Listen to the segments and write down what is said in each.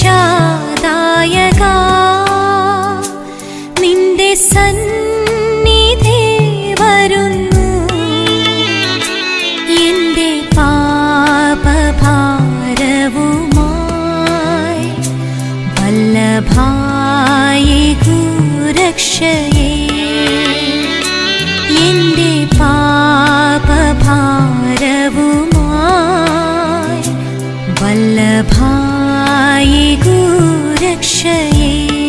രക്ഷാദായക നിന്റെ സന്നിധി വരുന്നു. എന്റെ പാപഭാരവുമായി വല്ലഭായേകു രക്ഷയേ. എന്റെ പാപഭാരവുമായി വല്ലഭായേകു രക്ഷയേ.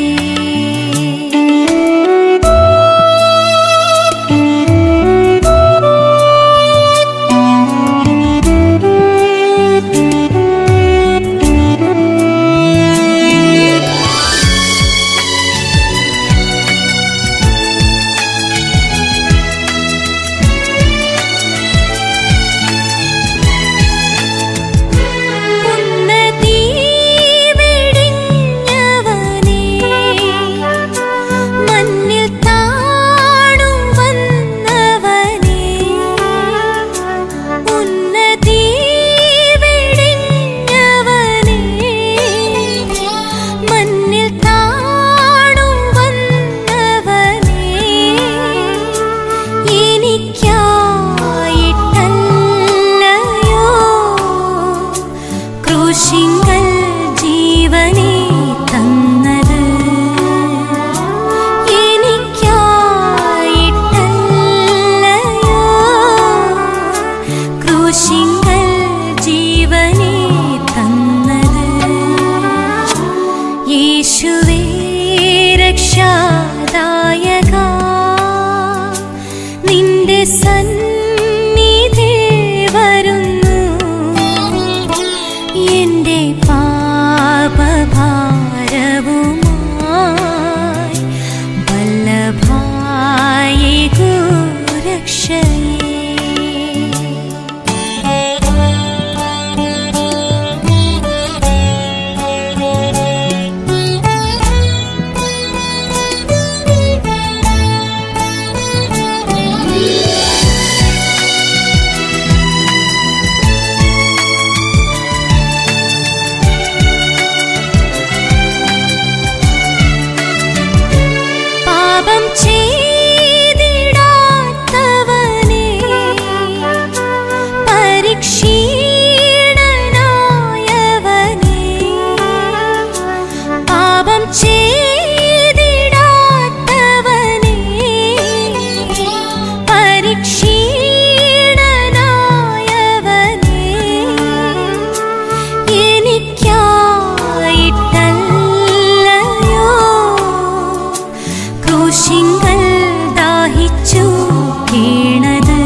ക്രൂശിങ്കൽ ജീവനെ തന്നത് എനിക്കായിട്ടല്ലയോ. ക്രൂശിങ്കൽ ജീവനെ തന്നത് യേശുവേ രക്ഷാദായക നിന്റെ സന്നിധി വരുന്നു. എന്റെ പാപഭാരവുമായി വല്ലഭായേകു രക്ഷയേ. പാപം ചെയ്തിടാത്തവനേ പരീക്ഷീണനായവനേ. പാപം ചെയ്തിടാത്തവനേ പരീക്ഷീണനായവനേ. എനിക്കായിട്ടല്ലയോ ക്രൂശിങ്കൽ ദാഹിച്ചു കേണത്.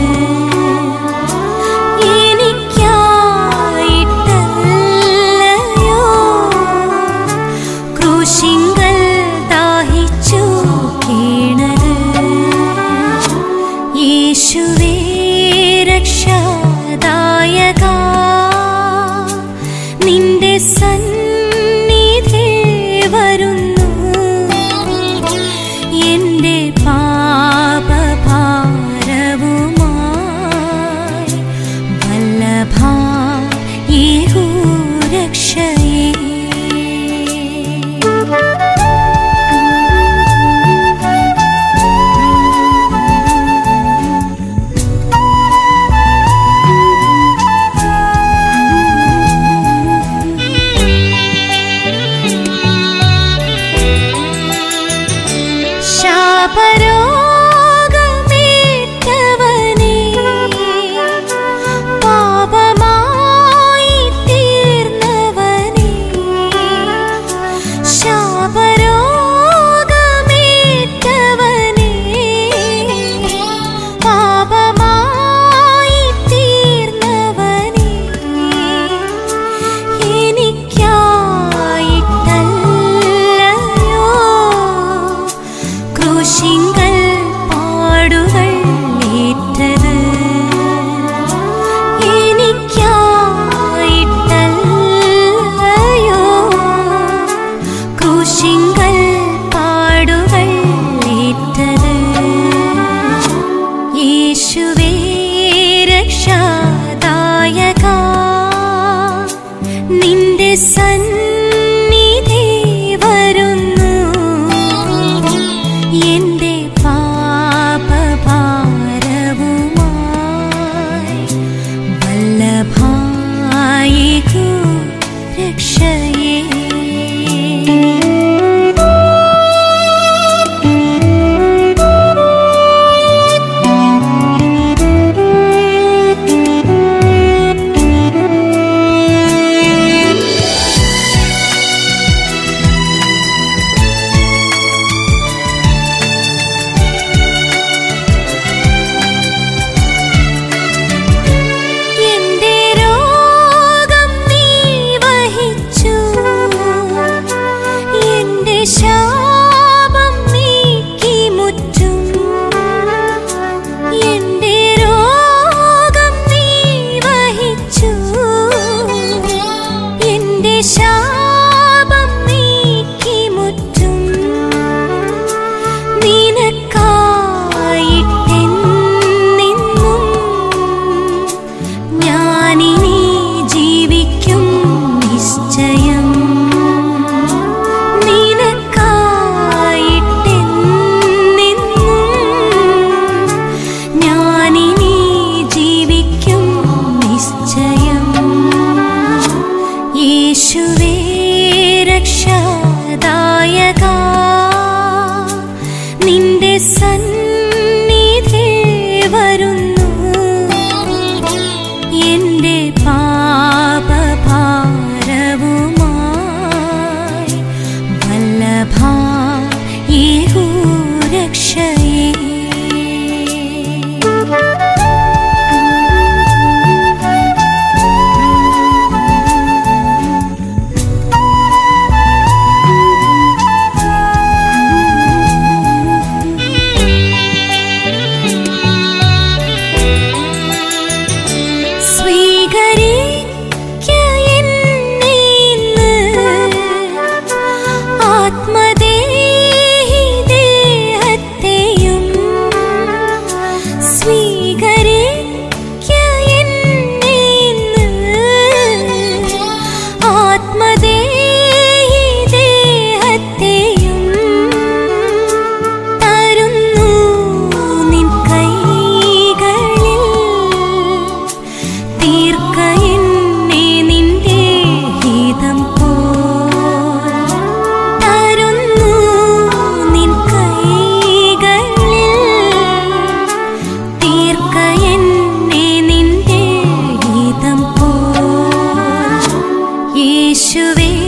എനിക്കായിട്ടല്ലയോ ക്രൂശിങ്കൽ ദാഹിച്ചു കേണത്. യേശുവേ രക്ഷാദായക നിന്റെ സന്നിധി വരുന്നു. എന്റെ പാപഭാരവുമായി വല്ലഭായേകു രക്ഷയേ. ശാപരോഗമേറ്റവനേ പാപമായി തീർന്നവനേ. ശാപരോഗമേറ്റവനേ പാപമായി തീർന്നവനേ. എനിക്കായിട്ടല്ലയോ ക്രൂശിങ്കൽ പാടുകൾ ഏറ്റത്. എനിക്കായിട്ടല്ലയോ ക്രൂശിങ്കൽ പാടുകൾ ഏറ്റത്. യേശുവേ രക്ഷാദായക നിന്റെ സന്നിധി രക്ഷയേ. ശാപം നീക്കി മുറ്റും നിനക്കായിട്ടെന്നും ഞാനിനി ജീവിക്കും നിശ്ചയം. നിനക്കായിട്ടെന്നും ഞാനിനി ജീവിക്കും നിശ്ചയം. യേശുവേ രക്ഷാദായകാ, നിന്റെ സന്നിധിയിൽ വരുന്നു. എന്റെ പാപഭാരവുമായി വല്ലഭാ യേഹൂ രക്ഷയേ. യേശുവേ